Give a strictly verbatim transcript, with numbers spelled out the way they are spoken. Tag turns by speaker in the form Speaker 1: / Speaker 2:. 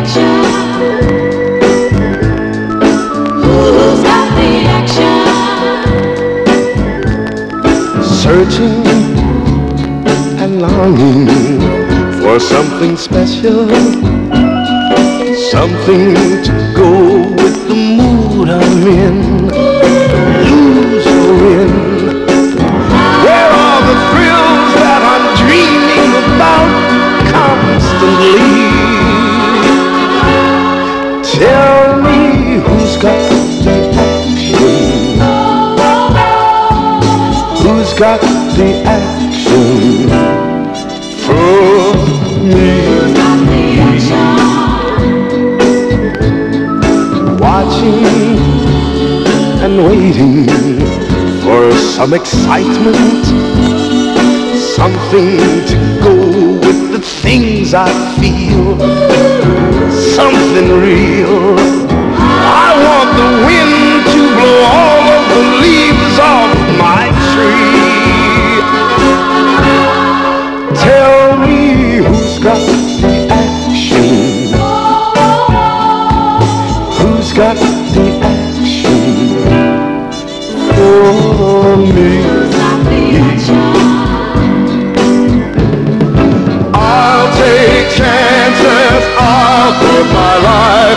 Speaker 1: action? Who's got the action?
Speaker 2: Searching and longing for something special, something to go with the mood I'm in. Lose or win. Where are the thrills that I'm dreaming about constantly? Tell me who's got the action? Who's got the action for me? Watching and waiting for some excitement, something to go with the things I feel, something real. I want the wind to blow all of the leaves off my tree. Tell me who's got the action? Who's got